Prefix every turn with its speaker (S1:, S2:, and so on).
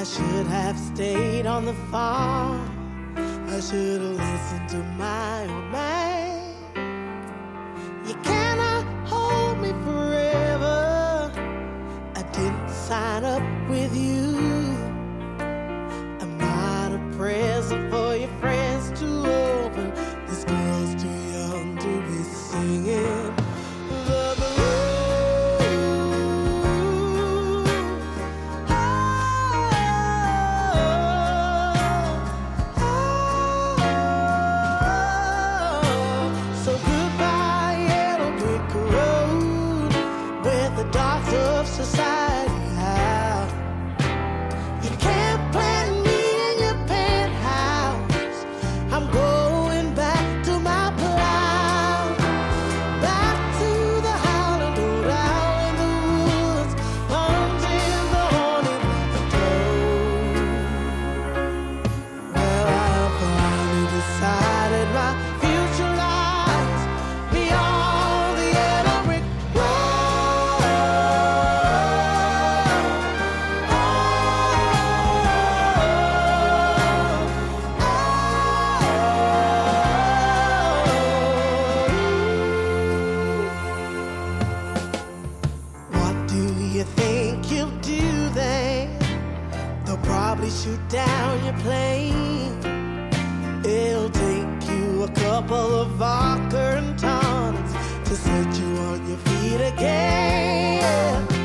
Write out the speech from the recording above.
S1: should have stayed on the farm. I should have listened to my old man. You cannot hold me forever. I didn't sign up with you. I'm not a present for your friends to open. This girl's too young to be singing the blues. So goodbye, yellow brick road, where the dogs of society have. You can't plant me in your penthouse. I'm going back to my plow, back to the howling old owl in the woods, hunting the hornet toad. Well, I finally decided my future lies beyond the yellow brick road. What do you think you'll do then? They'll probably shoot down your plane. It'll take you a couple of vodka and tonics to set you on your feet again.